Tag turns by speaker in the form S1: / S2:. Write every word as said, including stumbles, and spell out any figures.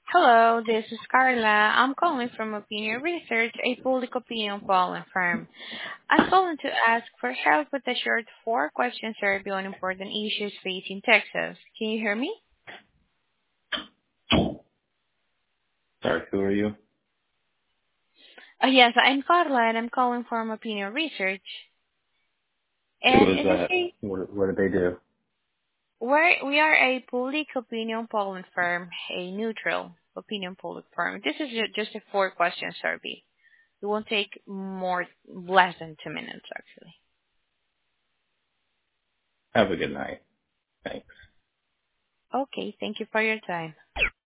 S1: Hello, this is Carla. I'm calling from Opinion Research, a public opinion polling firm. I'm calling to ask for help with a short four-question survey on important issues facing Texas. Can you hear me?
S2: Sorry, who are you?
S1: Uh, yes, I'm Carla, and I'm calling from Opinion Research.
S2: Who
S1: And
S2: is
S1: in this
S2: that?
S1: case,
S2: What, what do they do?
S1: we're, we are a public opinion polling firm, a neutral opinion polling firm. This is ju- just a four-question survey. It won't take more, less than two minutes, actually.
S2: Have a good night. Thanks.
S1: Okay, thank you for your time.